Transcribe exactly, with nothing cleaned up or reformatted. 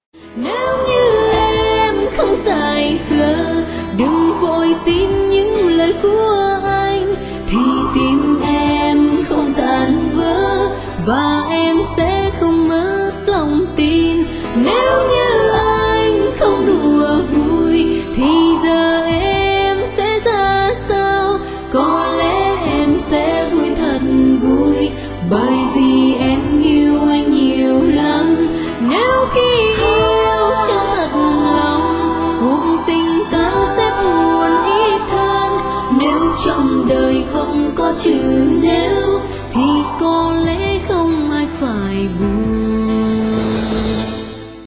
Nếu như em không dại khờ, đừng vội tin những lời của anh, thì tim em không dạn vỡ và em sẽ không mất lòng tin. Nếu như anh không đùa vui thì giờ em sẽ ra sao? Có lẽ em sẽ vui thật vui, bởi